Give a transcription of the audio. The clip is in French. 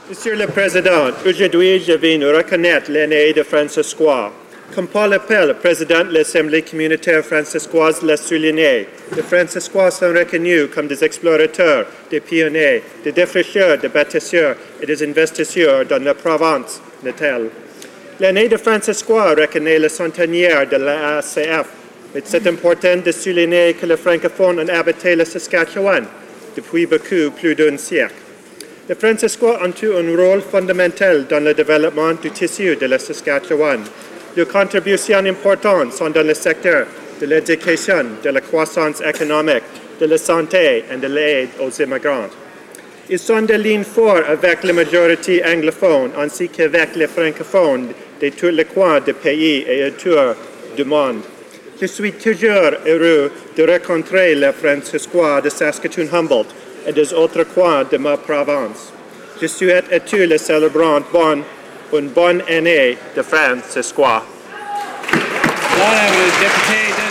Monsieur le Président, aujourd'hui, je viens reconnaître l'année de Francescois. Comme Paul Appel, président de l'Assemblée communautaire francescoise, l'a souligné, les Francescois sont reconnus comme des explorateurs, des pionniers, des défricheurs, des bâtisseurs et des investisseurs dans la Provence natale. L'année de Francescois reconnaît le centenaire de l'ACF, mais c'est important de souligner que les francophones ont habité le Saskatchewan depuis beaucoup plus d'un siècle. Les Francescois ont eu un rôle fondamental dans le développement du tissu de la Saskatchewan. Leurs contributions importantes sont dans le secteur de l'éducation, de la croissance économique, de la santé et de l'aide aux immigrants. Ils sont de lignes fortes avec la majorité anglophone ainsi qu'avec les francophones de tous les coins du pays et autour du monde. Je suis toujours heureux de rencontrer les Francescois de Saskatoon-Humboldt et des autres coins de ma province. Je souhaite à tous les célébrants une bonne année de Francescois. Voilà, le député de